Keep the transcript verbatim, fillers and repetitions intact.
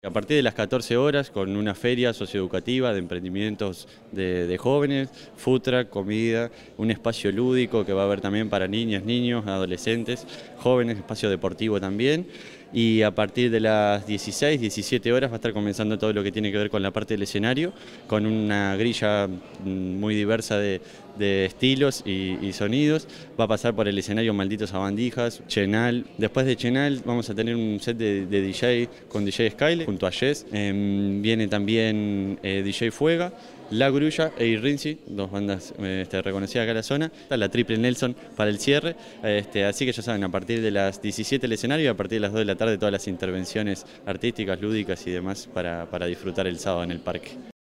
A partir de las catorce horas, con una feria socioeducativa de emprendimientos de, de jóvenes, food truck, comida, un espacio lúdico que va a haber también para niñas, niños, adolescentes, jóvenes, espacio deportivo también. Y a partir de las dieciséis, diecisiete horas va a estar comenzando todo lo que tiene que ver con la parte del escenario, con una grilla muy diversa de, de estilos y, y sonidos. Va a pasar por el escenario Malditos Sabandijas, Chenal. Después de Chenal vamos a tener un set de, de D J con D J Skyle junto a Jess. Eh, viene también eh, D J Fuega, La Grulla e Irrinzi, dos bandas eh, este, reconocidas acá en la zona. Está la Triple Nelson para el cierre. Este, así que ya saben, a partir de las diecisiete el escenario y a partir de las dos de la tarde todas las intervenciones artísticas, lúdicas y demás para, para disfrutar el sábado en el parque.